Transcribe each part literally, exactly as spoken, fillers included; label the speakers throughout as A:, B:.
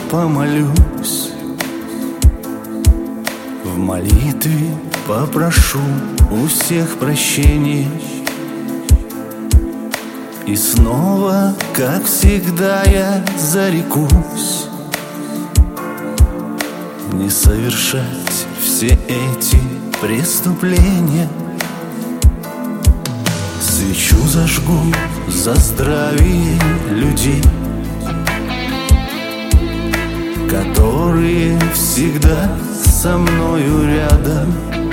A: помолюсь, в молитве попрошу у всех прощения. И снова, как всегда, я зарекусь не совершать все эти преступления. Свечу зажгу за здравие людей, которые всегда со мною рядом.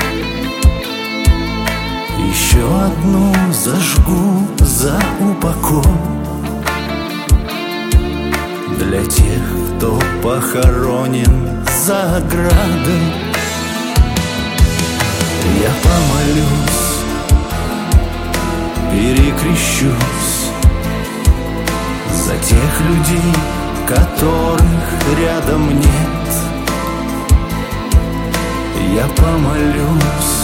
A: Еще одну зажгу за упокой для тех, кто похоронен за оградой. Я помолюсь, перекрещусь за тех людей, которых рядом нет. Я помолюсь,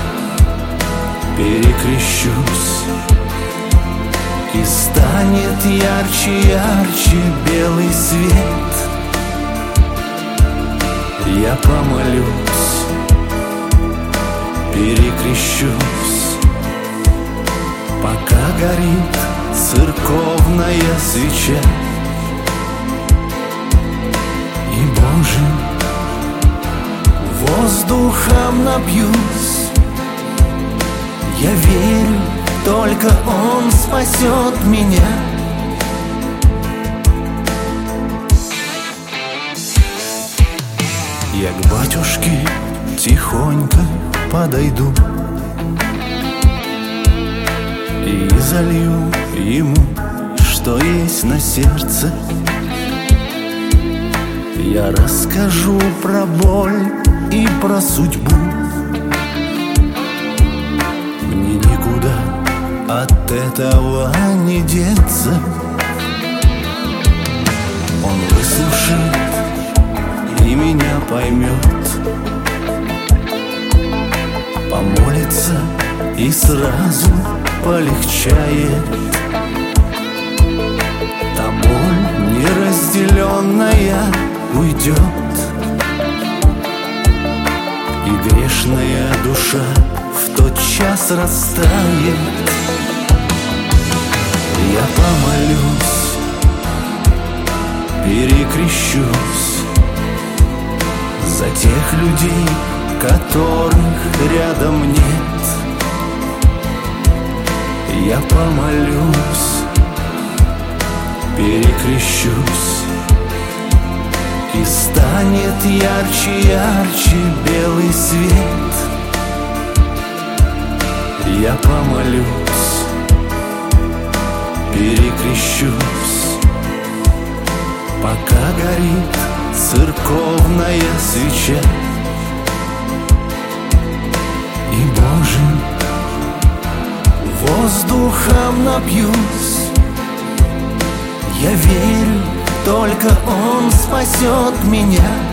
A: перекрещусь, и станет ярче, ярче белый свет. Я помолюсь, перекрещусь, пока горит церковная свеча. И Божьим воздухом напьюсь. Я верю, только Он спасет меня. Я к батюшке тихонько подойду и залью ему, что есть на сердце. Я расскажу про боль и про судьбу. Мне никуда от этого не деться. Он выслушает и меня поймет, помолится и сразу полегчает. Та боль неразделенная уйдет, и грешная душа в тот час растает. Я помолюсь, перекрещусь за тех людей, которых рядом нет. Я помолюсь, перекрещусь, и станет ярче, ярче белый свет. Я помолюсь, перекрещусь, пока горит церковная свеча. И Божьим воздухом напьюсь. Я верю, только Он спасет меня.